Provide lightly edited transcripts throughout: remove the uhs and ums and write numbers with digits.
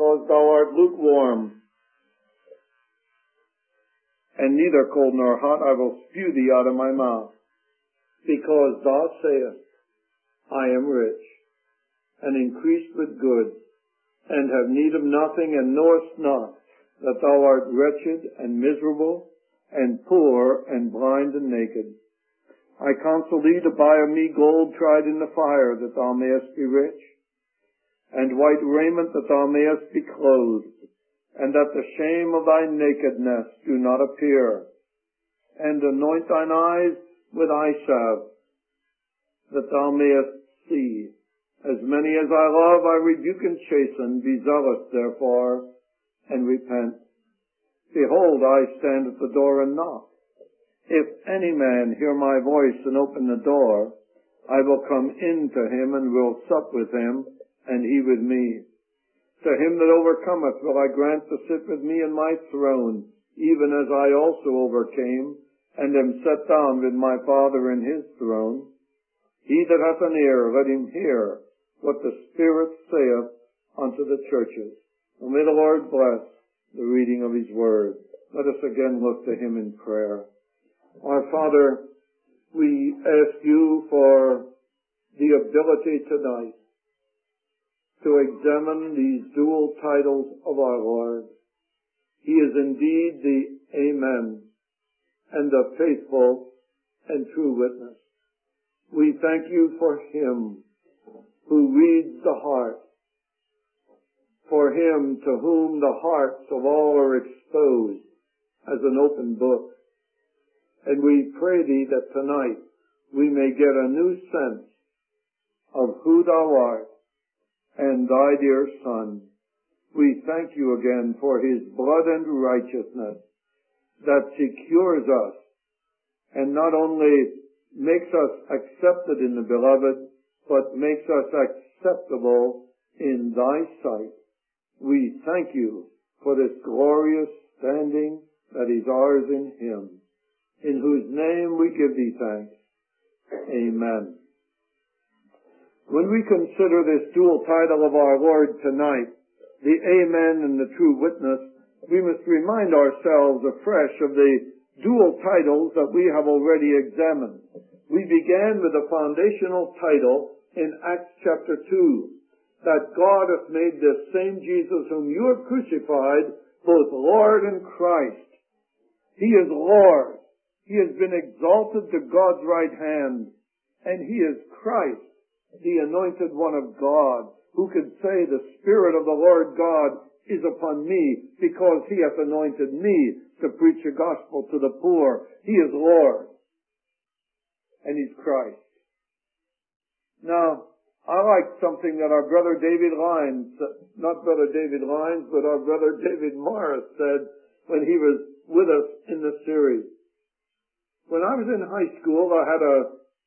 because thou art lukewarm, and neither cold nor hot, I will spew thee out of my mouth. Because thou sayest, I am rich, and increased with goods, and have need of nothing, and knowest not that thou art wretched and miserable, and poor, and blind, and naked. I counsel thee to buy of me gold tried in the fire, that thou mayest be rich, and white raiment, that thou mayest be clothed, and that the shame of thy nakedness do not appear. And anoint thine eyes with eye salve, that thou mayest see. As many as I love, I rebuke and chasten. Be zealous, therefore, and repent. Behold, I stand at the door and knock. If any man hear my voice and open the door, I will come in to him and will sup with him, and he with me. To him that overcometh will I grant to sit with me in my throne, even as I also overcame, and am set down with my Father in his throne. He that hath an ear, let him hear what the Spirit saith unto the churches. And may the Lord bless the reading of his word. Let us again look to him in prayer. Our Father, we ask you for the ability tonight to examine these dual titles of our Lord. He is indeed the Amen and the faithful and true witness. We thank you for him who reads the heart, for him to whom the hearts of all are exposed as an open book. And we pray thee that tonight we may get a new sense of who thou art and thy dear Son. We thank you again for his blood and righteousness that secures us and not only makes us accepted in the Beloved, but makes us acceptable in thy sight. We thank you for this glorious standing that is ours in him, in whose name we give thee thanks. Amen. When we consider this dual title of our Lord tonight, the Amen and the True Witness, we must remind ourselves afresh of the dual titles that we have already examined. We began with the foundational title in Acts chapter 2, that God hath made this same Jesus whom you have crucified both Lord and Christ. He is Lord. He has been exalted to God's right hand, and he is Christ, the anointed one of God, who could say, the Spirit of the Lord God is upon me, because he hath anointed me to preach the gospel to the poor. He is Lord, and he's Christ. Now, I like something that our brother David Lyons, not brother David Lyons, but our brother David Morris said when he was with us in the series. When I was in high school, I had a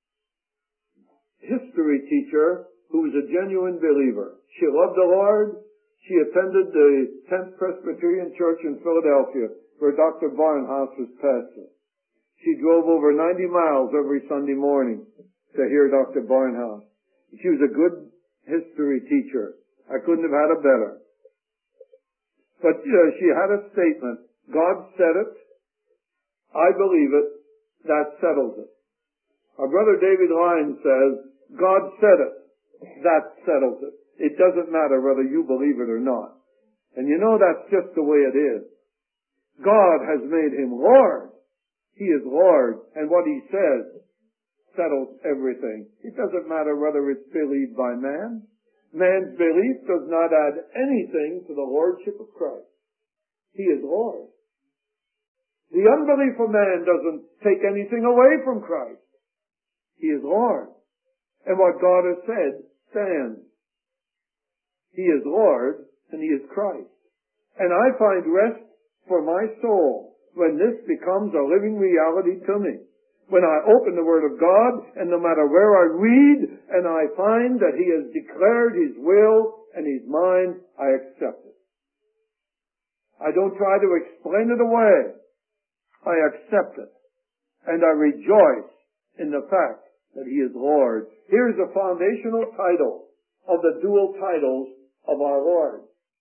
history teacher who was a genuine believer. She loved the Lord. She attended the 10th Presbyterian Church in Philadelphia, where Dr. Barnhouse was pastor. She drove over 90 miles every Sunday morning to hear Dr. Barnhouse. She was a good history teacher. I couldn't have had a better. But she had a statement. God said it. I believe it. That settles it. Our brother David Lyons says, God said it. That settles it. It doesn't matter whether you believe it or not. And you know that's just the way it is. God has made him Lord. He is Lord. And what he says settles everything. It doesn't matter whether it's believed by man. Man's belief does not add anything to the Lordship of Christ. He is Lord. The unbelief of man doesn't take anything away from Christ. He is Lord. And what God has said stands. He is Lord and he is Christ. And I find rest for my soul when this becomes a living reality to me. When I open the Word of God, and no matter where I read, and I find that he has declared his will and his mind, I accept it. I don't try to explain it away. I accept it. And I rejoice in the fact that he is Lord. Here's a foundational title of the dual titles of our Lord.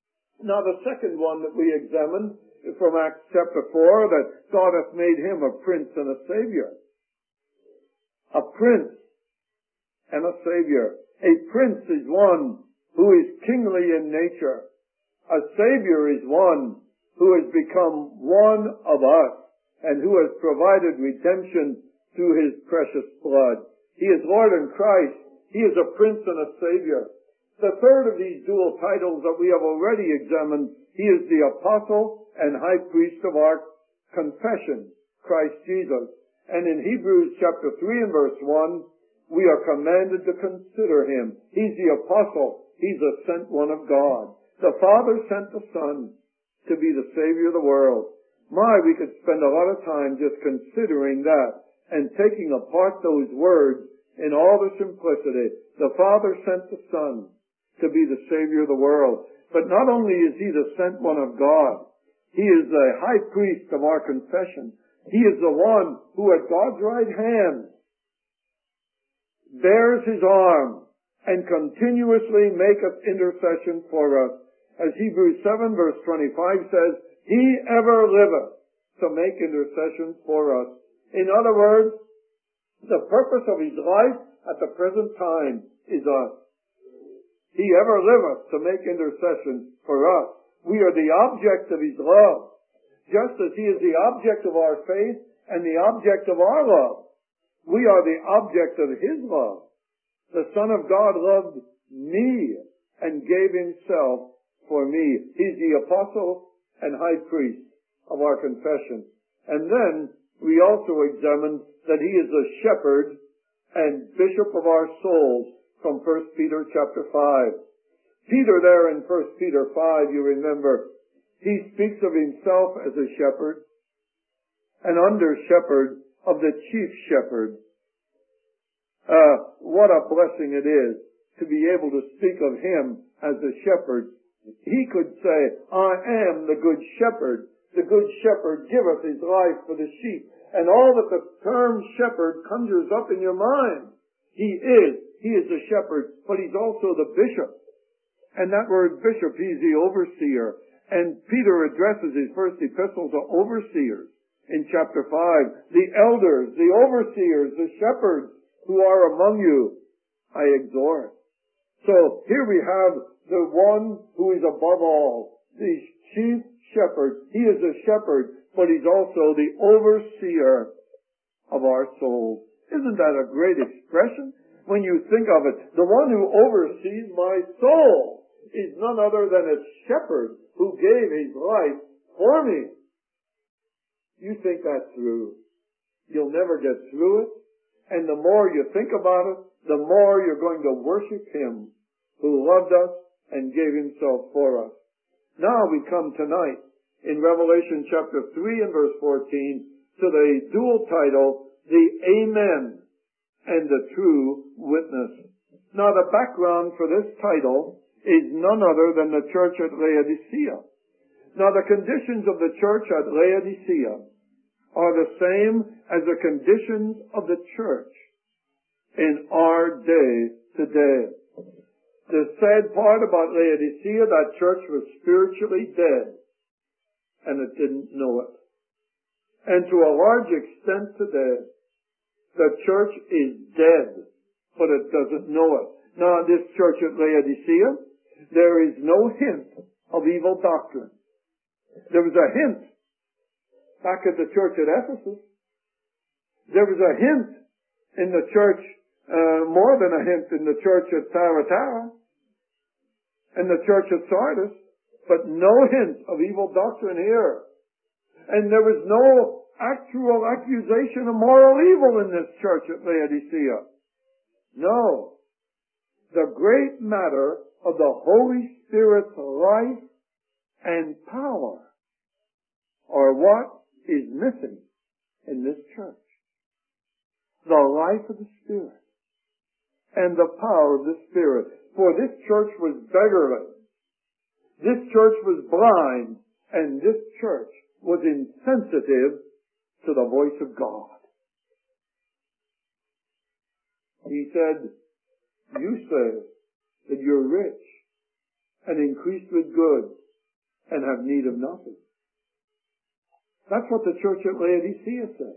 Now the second one that we examined from Acts chapter 4, that God hath made him a prince and a savior. A prince and a savior. A prince is one who is kingly in nature. A savior is one who has become one of us and who has provided redemption through his precious blood. He is Lord and Christ. He is a prince and a savior. The third of these dual titles that we have already examined, he is the apostle and high priest of our confession, Christ Jesus. And in Hebrews chapter 3 and verse 1, we are commanded to consider him. He's the apostle. He's the sent one of God. The Father sent the Son to be the Savior of the world. We could spend a lot of time just considering that and taking apart those words in all their simplicity. The Father sent the Son to be the Savior of the world. But not only is he the sent one of God, he is the high priest of our confession. He is the one who at God's right hand bears his arm and continuously maketh intercession for us. As Hebrews 7 verse 25 says, he ever liveth to make intercession for us. In other words, the purpose of his life at the present time is us. He ever liveth to make intercession for us. We are the object of his love, just as he is the object of our faith and the object of our love. We are the object of his love. The Son of God loved me and gave himself for me. He's the apostle and high priest of our confession. And then we also examined that he is the shepherd and bishop of our souls from 1 Peter chapter 5. Peter there in 1 Peter 5, you remember, he speaks of himself as a shepherd, an under shepherd of the chief shepherd. What a blessing it is to be able to speak of him as a shepherd. He could say, I am the good shepherd. The good shepherd giveth his life for the sheep. And all that the term shepherd conjures up in your mind. He is the shepherd, but he's also the bishop. And that word bishop, he's the overseer. And Peter addresses his first epistle to overseers in chapter 5. The elders, the overseers, the shepherds who are among you, I exhort. So here we have the one who is above all, the chief shepherd. He is a shepherd, but he's also the overseer of our souls. Isn't that a great expression? When you think of it, the one who oversees my soul is none other than a shepherd who gave his life for me. You think that through. You'll never get through it. And the more you think about it, the more you're going to worship him who loved us and gave himself for us. Now we come tonight in Revelation chapter 3 and verse 14 to the dual title, the Amen and the True Witness. Now the background for this title is none other than the church at Laodicea. Now the conditions of the church at Laodicea are the same as the conditions of the church in our day today. The sad part about Laodicea, that church was spiritually dead, and it didn't know it. And to a large extent today, the church is dead, but it doesn't know it. Now, this church at Laodicea, there is no hint of evil doctrine. There was a hint back at the church at Ephesus. There was a hint in the church, more than a hint in the church at Thyatira and the church at Sardis, but no hint of evil doctrine here. And there was no actual accusation of moral evil in this church at Laodicea. No. The great matter of the Holy Spirit's life and power are what is missing in this church. The life of the Spirit and the power of the Spirit. For this church was beggarly. This church was blind, and this church was insensitive to the voice of God. He said, you say that you're rich and increased with goods and have need of nothing. That's what the church at Laodicea says.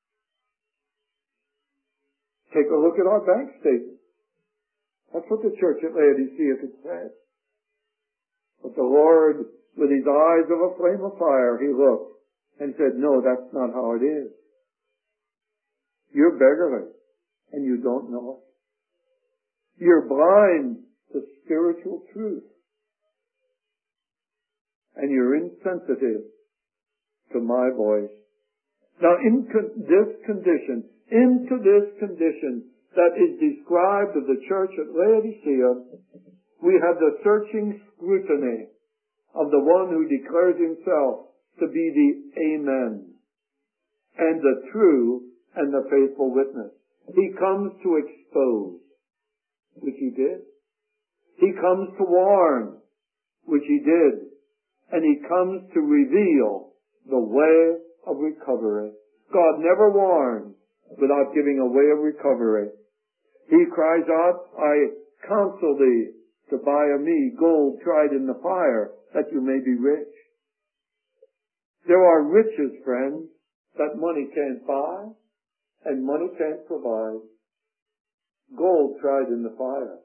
Take a look at our bank statement. That's what the church at Laodicea could say. But the Lord, with his eyes of a flame of fire, he looked and said, no, that's not how it is. You're beggarly, and you don't know it. You're blind to spiritual truth. And you're insensitive to my voice. Now, into this condition that is described of the church at Laodicea, we have the searching scrutiny of the one who declares himself to be the Amen and the true and the faithful witness. He comes to expose, which he did. He comes to warn, which he did. And he comes to reveal the way of recovery. God never warns without giving a way of recovery. He cries out, I counsel thee to buy of me gold tried in the fire, that you may be rich. There are riches, friends, that money can't buy and money can't provide. Gold tried in the fire.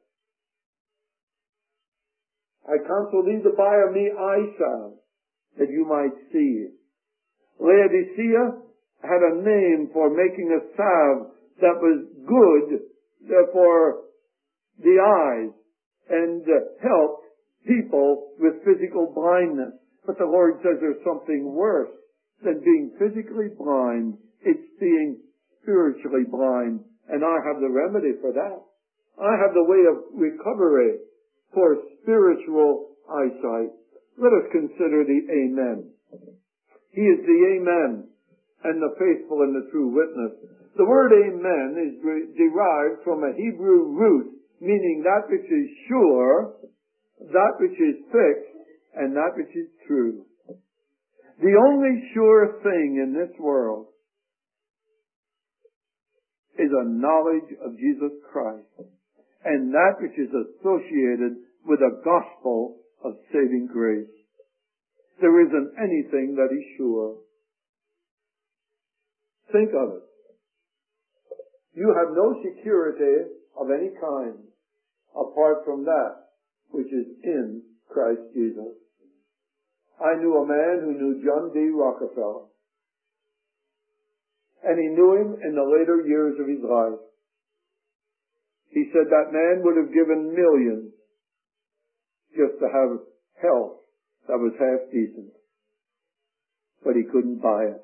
I counsel thee to buy of me eye salve, that you might see. Laodicea had a name for making a salve that was good for the eyes and helped people with physical blindness. But the Lord says there's something worse than being physically blind. It's being spiritually blind. And I have the remedy for that. I have the way of recovery for spiritual eyesight. Let us consider the Amen. He is the Amen and the faithful and the true witness. The word Amen is derived from a Hebrew root, meaning that which is sure, that which is fixed, and that which is true. The only sure thing in this world is a knowledge of Jesus Christ, and that which is associated with a gospel of saving grace. There isn't anything that is sure. Think of it. You have no security of any kind apart from that which is in Christ Jesus. I knew a man who knew John D. Rockefeller. And he knew him in the later years of his life. He said that man would have given millions just to have health that was half decent. But he couldn't buy it.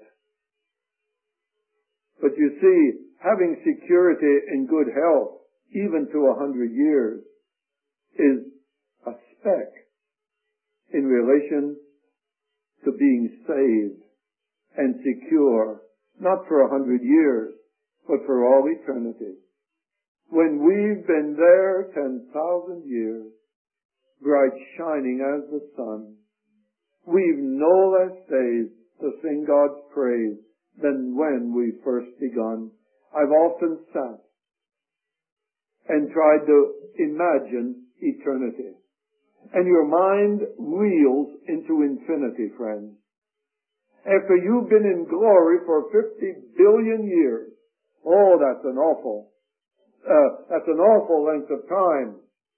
But you see, having security in good health, even to 100 years, is a speck in relation to being saved and secure, not for 100 years, but for all eternity. When we've been there 10,000 years, bright shining as the sun, we've no less days to sing God's praise than when we first begun. I've often sat and tried to imagine eternity. And your mind reels into infinity, friends. After you've been in glory for 50 billion years, oh, that's an awful length of time.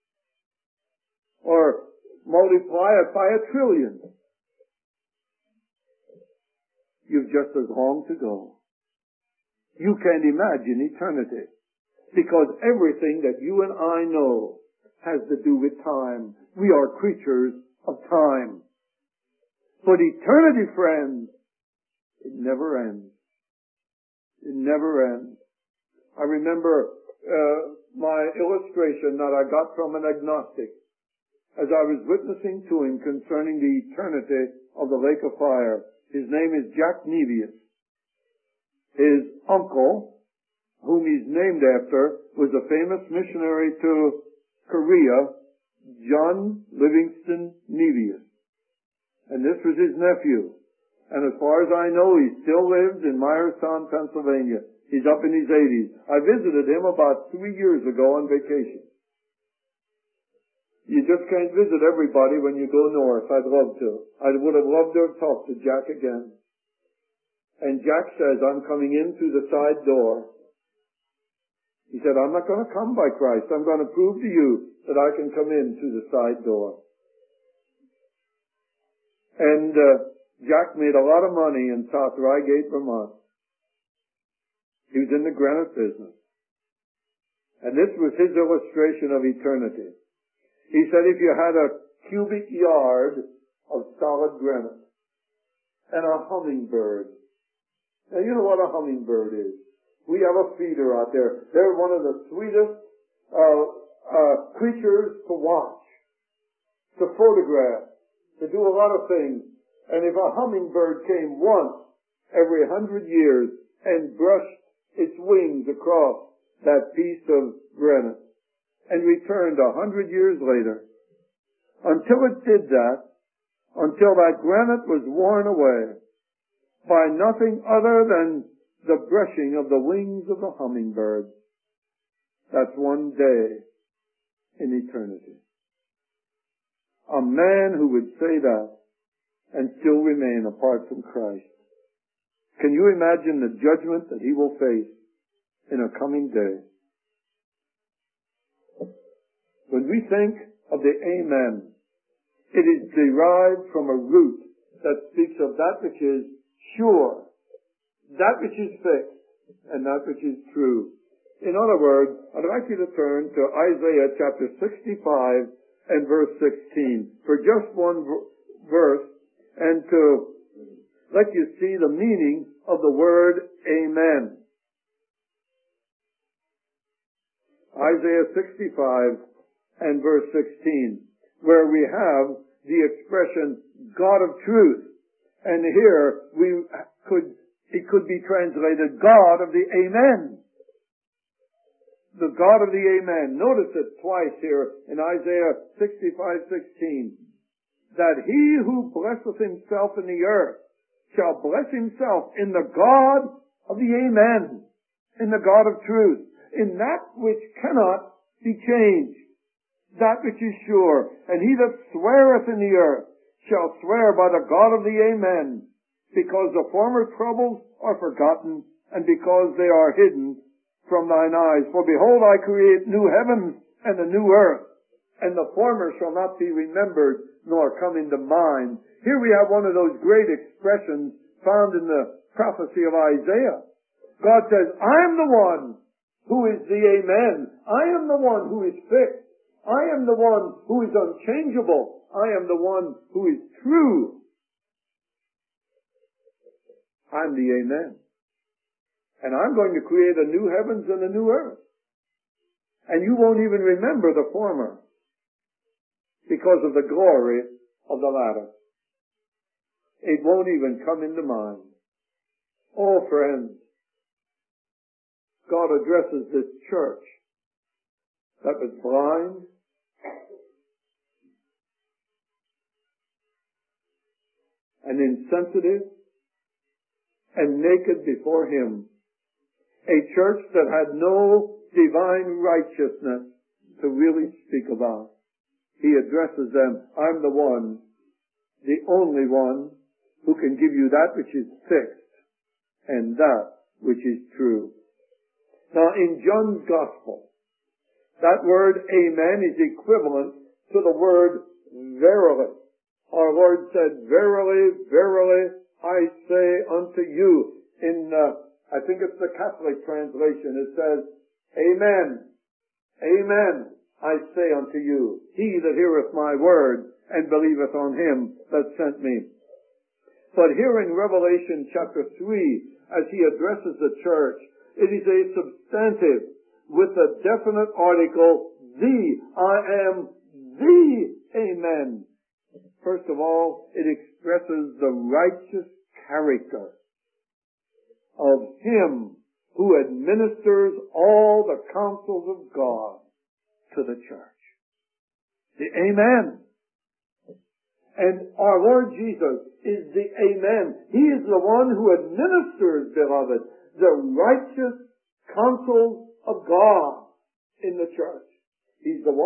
Or multiply it by 1 trillion. You've just as long to go. You can't imagine eternity, because everything that you and I know has to do with time. We are creatures of time. But eternity, friends, it never ends. It never ends. I remember my illustration that I got from an agnostic as I was witnessing to him concerning the eternity of the lake of fire. His name is Jack Nevius. His uncle, whom he's named after, was a famous missionary to Korea, John Livingston Nevius. And this was his nephew. And as far as I know, he still lives in Myerstown, Pennsylvania. He's up in his 80s. I visited him about 3 years ago on vacation. You just can't visit everybody when you go north. I'd love to. I would have loved to have talked to Jack again. And Jack says, I'm coming in through the side door. He said, I'm not going to come by Christ. I'm going to prove to you that I can come in through the side door. And Jack made a lot of money in South Reigate, Vermont. He was in the granite business. And this was his illustration of eternity. He said if you had a cubic yard of solid granite and a hummingbird. Now you know what a hummingbird is. We have a feeder out there. They're one of the sweetest creatures to watch, to photograph, to do a lot of things. And if a hummingbird came once every 100 years and brushed its wings across that piece of granite and returned 100 years later, until it did that, until that granite was worn away by nothing other than the brushing of the wings of the hummingbird, that's one day in eternity. A man who would say that and still remain apart from Christ. Can you imagine the judgment that he will face in a coming day? When we think of the Amen, it is derived from a root that speaks of that which is sure, that which is fixed, and that which is true. In other words, I'd like you to turn to Isaiah chapter 65 and verse 16 for just one verse, and to let you see the meaning of the word Amen. Isaiah 65 and verse 16, where we have the expression God of truth. And here it could be translated God of the Amen. The God of the Amen. Notice it twice here in Isaiah 65:16. That he who blesseth himself in the earth shall bless himself in the God of the Amen, in the God of truth, in that which cannot be changed, that which is sure. And he that sweareth in the earth shall swear by the God of the Amen, because the former troubles are forgotten, and because they are hidden from thine eyes. For behold, I create new heavens and a new earth, and the former shall not be remembered, nor come into mind. Here we have one of those great expressions found in the prophecy of Isaiah. God says, I am the one who is the Amen. I am the one who is fixed. I am the one who is unchangeable. I am the one who is true. I'm the Amen. And I'm going to create a new heavens and a new earth. And you won't even remember the former, because of the glory of the latter. It won't even come into mind. Oh, friends, God addresses this church that was blind, and insensitive, and naked before Him. A church that had no divine righteousness to really speak about. He addresses them, I'm the one, the only one, who can give you that which is fixed and that which is true. Now in John's Gospel, that word Amen is equivalent to the word verily. Our Lord said, verily, verily, I say unto you. In, I think it's the Catholic translation, it says, Amen, Amen, I say unto you, he that heareth my word and believeth on him that sent me. But here in Revelation chapter 3, as he addresses the church, it is a substantive with a definite article, the, I am the Amen. First of all, it expresses the righteous character of him who administers all the counsels of God to the church. The Amen. And our Lord Jesus is the Amen. He is the one who administers, beloved, the righteous counsels of God in the church. He's the one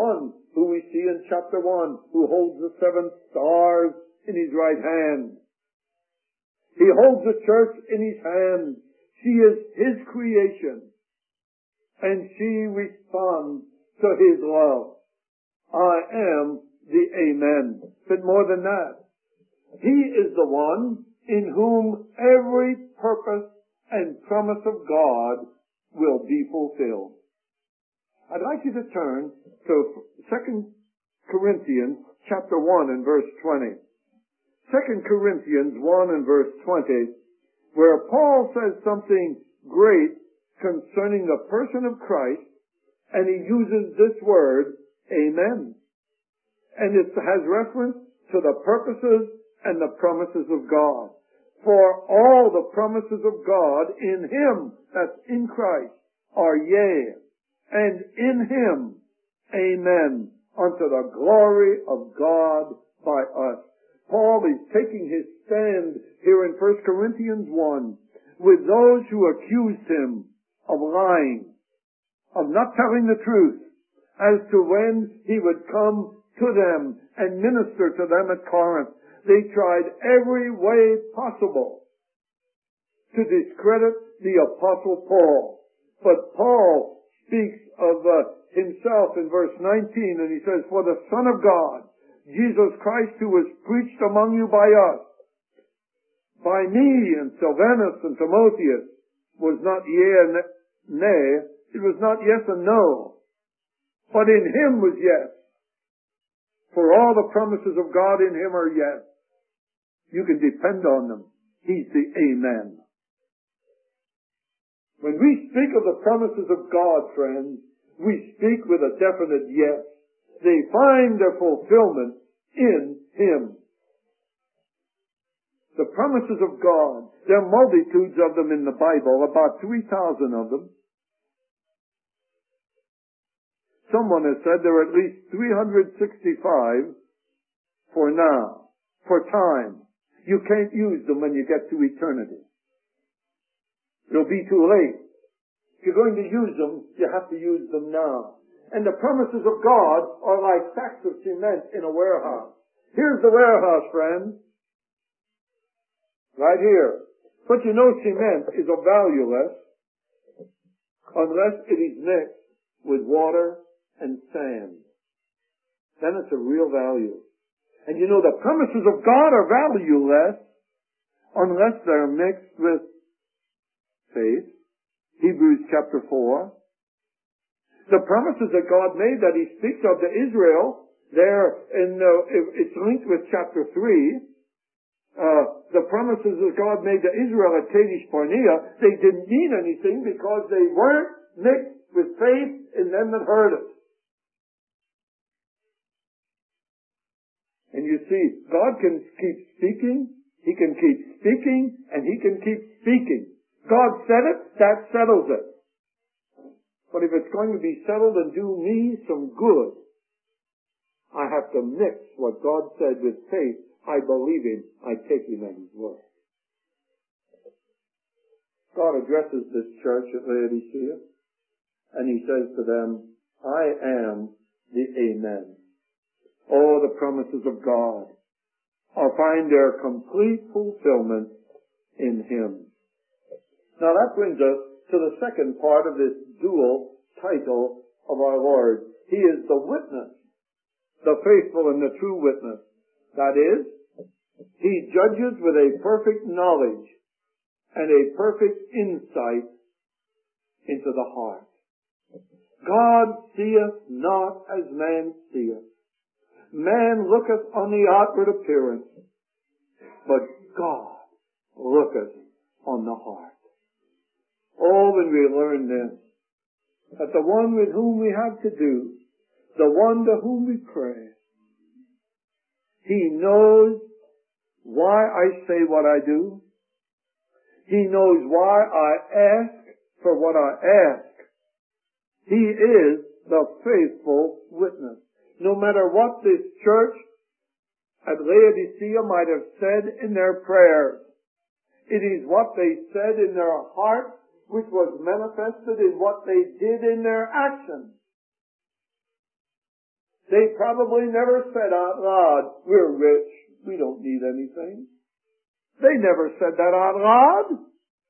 who we see in chapter 1, who holds the 7 stars in his right hand. He holds the church in his hand. She is his creation, and she responds to his love. I am the Amen. But more than that, he is the one in whom every purpose and promise of God will be fulfilled. I'd like you to turn to 2 Corinthians chapter 1 and verse 20. 2 Corinthians 1 and verse 20, where Paul says something great concerning the person of Christ, and he uses this word, Amen. And it has reference to the purposes and the promises of God. For all the promises of God in him, that's in Christ, are yea, and in him, amen, unto the glory of God by us. Paul is taking his stand here in 1 Corinthians 1 with those who accused him of lying, of not telling the truth, as to when he would come to them and minister to them at Corinth. They tried every way possible to discredit the Apostle Paul. But Paul speaks of himself in verse 19, and he says, For the Son of God, Jesus Christ, who was preached among you by us, by me and Silvanus and Timotheus, was not yea and nay, it was not yes and no, but in him was yes. For all the promises of God in him are yes. You can depend on them. He's the Amen. When we speak of the promises of God, friends, we speak with a definite yes. They find their fulfillment in him. The promises of God, there are multitudes of them in the Bible, about 3,000 of them. Someone has said there are at least 365 for now, for time. You can't use them when you get to eternity. It'll be too late. If you're going to use them, you have to use them now. And the promises of God are like sacks of cement in a warehouse. Here's the warehouse, friends. Right here. But you know cement is valueless unless it is mixed with water and sand. Then it's a real value. And you know the promises of God are valueless unless they're mixed with faith. Hebrews chapter 4. The promises that God made that he speaks of to Israel, there it's linked with chapter 3. The promises that God made to Israel at Kadesh Barnea, they didn't mean anything because they weren't mixed with faith in them that heard it. And you see, God can keep speaking, he can keep speaking, and he can keep speaking. God said it, that settles it. But if it's going to be settled and do me some good, I have to mix what God said with faith. I believe him. I take him at his word. God addresses this church at Laodicea, and he says to them, I am the Amen. Oh, the promises of God find their complete fulfillment in him. Now that brings us to the second part of this dual title of our Lord. He is the witness, the faithful and the true witness. That is, he judges with a perfect knowledge and a perfect insight into the heart. God seeth not as man seeth. Man looketh on the outward appearance, but God looketh on the heart. Oh, when we learn this, that the one with whom we have to do, the one to whom we pray, he knows why I say what I do. He knows why I ask for what I ask. He is the faithful witness. No matter what this church at Laodicea might have said in their prayers, it is what they said in their heart which was manifested in what they did in their actions. They probably never said out loud, we're rich, we don't need anything. They never said that out loud.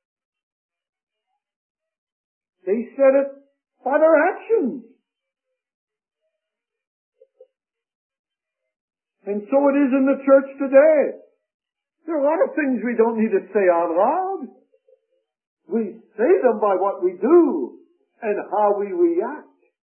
They said it by their actions. And so it is in the church today. There are a lot of things we don't need to say out loud. We say them by what we do and how we react.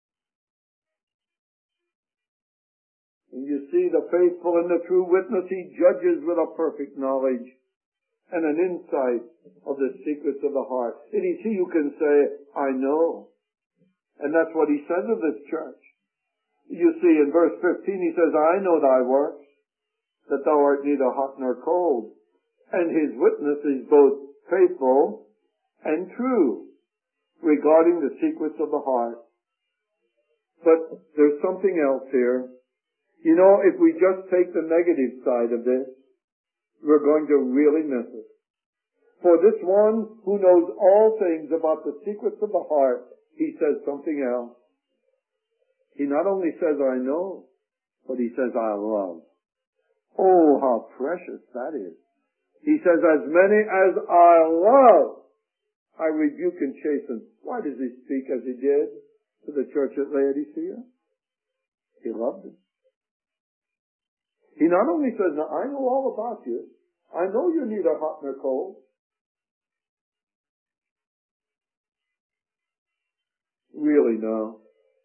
And you see, the faithful and the true witness, he judges with a perfect knowledge and an insight of the secrets of the heart. It is he who can say, I know. And that's what he says of this church. You see, in verse 15 he says, I know thy works, that thou art neither hot nor cold. And his witness is both faithful and true regarding the secrets of the heart. But there's something else here. You know, if we just take the negative side of this, we're going to really miss it. For this one who knows all things about the secrets of the heart, he says something else. He not only says, I know, but he says, I love. Oh, how precious that is. He says, as many as I love, I rebuke and chasten. Why does he speak as he did to the church at Laodicea? He loved them. He not only says, now I know all about you. I know you're neither hot nor cold. Really, no.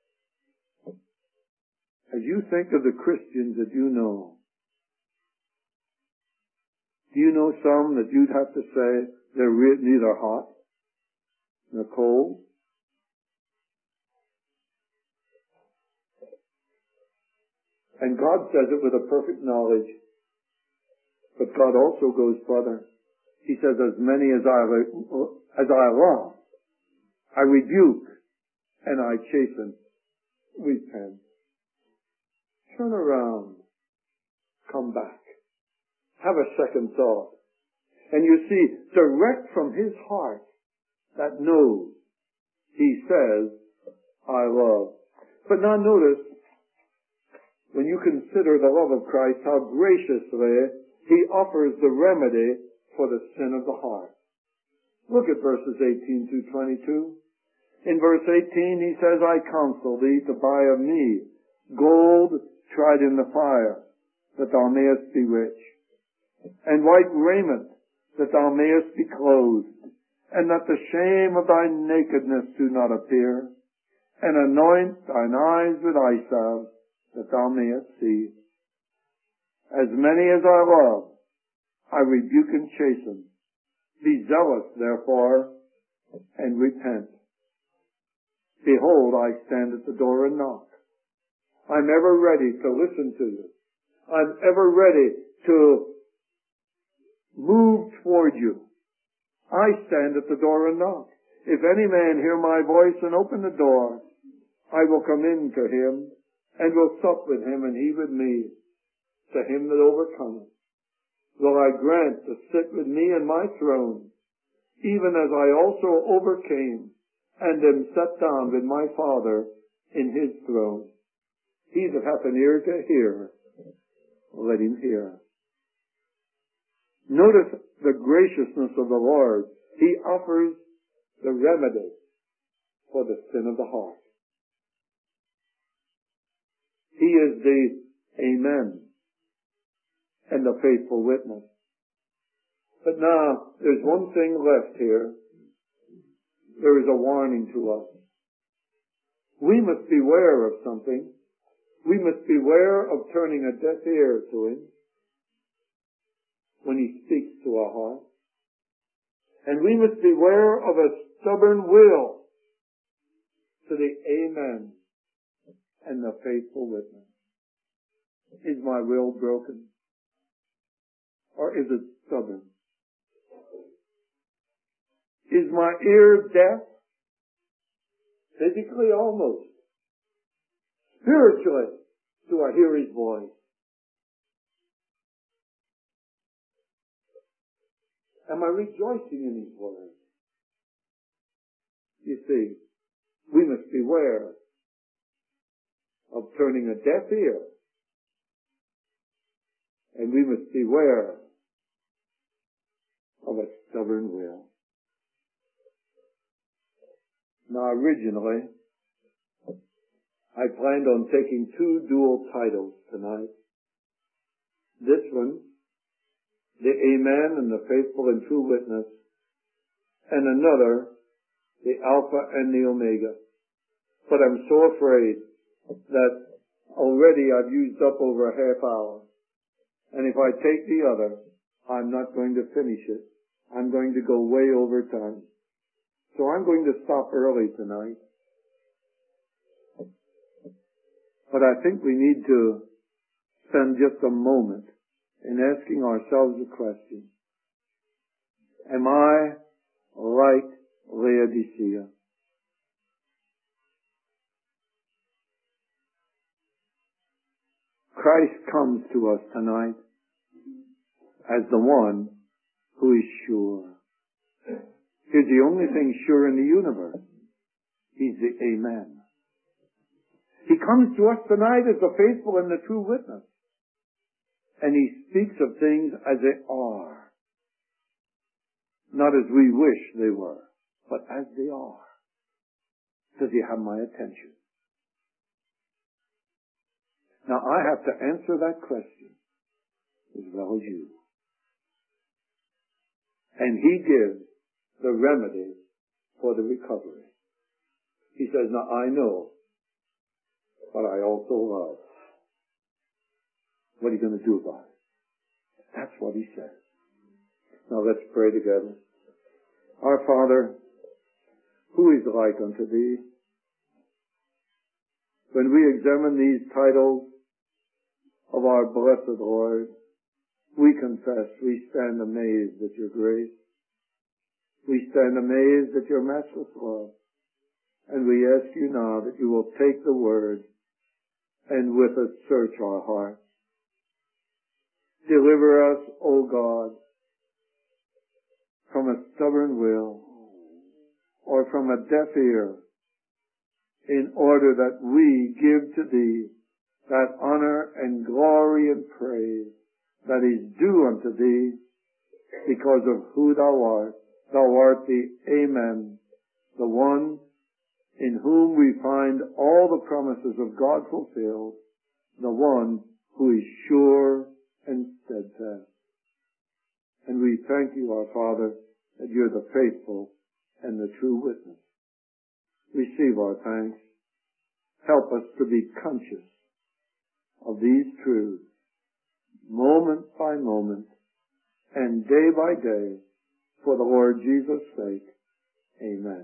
As you think of the Christians that you know, do you know some that you'd have to say they're neither hot nor cold? And God says it with a perfect knowledge. But God also goes further. He says, as many as I love, I rebuke and I chasten. Repent. Turn around. Come back. Have a second thought. And you see, direct from his heart that knows, he says, I love. But now notice, when you consider the love of Christ, how graciously he offers the remedy for the sin of the heart. Look at verses 18 through 22. In verse 18 he says, I counsel thee to buy of me gold tried in the fire, that thou mayest be rich, and white raiment, that thou mayest be clothed, and that the shame of thy nakedness do not appear, and anoint thine eyes with eye salve, that thou mayest see. As many as I love, I rebuke and chasten. Be zealous, therefore, and repent. Behold, I stand at the door and knock. I'm ever ready to listen to you. I'm ever ready to move toward you. I stand at the door and knock. If any man hear my voice and open the door, I will come in to him and will sup with him and he with me. To him that overcometh will I grant to sit with me in my throne, even as I also overcame and am set down with my Father in his throne. He that hath an ear to hear, let him hear. Notice the graciousness of the Lord. He offers the remedy for the sin of the heart. He is the Amen and the faithful witness. But now, there's one thing left here. There is a warning to us. We must beware of something. We must beware of turning a deaf ear to him when he speaks to our heart. And we must beware of a stubborn will to the Amen and the faithful witness. Is my will broken? Or is it stubborn? Is my ear deaf? Physically, almost. Spiritually, do I hear his voice? Am I rejoicing in his word? You see, we must beware of turning a deaf ear. And we must beware of a stubborn will. Now, originally, I planned on taking 2 dual titles tonight. This one, the Amen and the Faithful and True Witness, and another, the Alpha and the Omega. But I'm so afraid that already I've used up over a half hour. And if I take the other, I'm not going to finish it. I'm going to go way over time. So I'm going to stop early tonight. But I think we need to spend just a moment in asking ourselves a question. Am I like Laodicea? Christ comes to us tonight as the one who is sure. He's the only thing sure in the universe. He's the Amen. He comes to us tonight as the faithful and the true witness. And he speaks of things as they are. Not as we wish they were, but as they are. Does he have my attention? Now I have to answer that question as well as you. And he gives the remedy for the recovery. He says, now I know, but I also love. What are you going to do about it? That's what he says. Now let's pray together. Our Father, who is like unto thee? When we examine these titles of our blessed Lord, we confess we stand amazed at your grace. We stand amazed at your matchless love. And we ask you now that you will take the word and with it search our hearts. Deliver us, O God, from a stubborn will or from a deaf ear, in order that we give to thee that honor and glory and praise that is due unto thee because of who thou art. Thou art the Amen, the one in whom we find all the promises of God fulfilled, the one who is sure and steadfast. And we thank you, our Father, that you're the faithful and the true witness. Receive our thanks. Help us to be conscious of these truths, moment by moment and day by day, for the Lord Jesus' sake. Amen.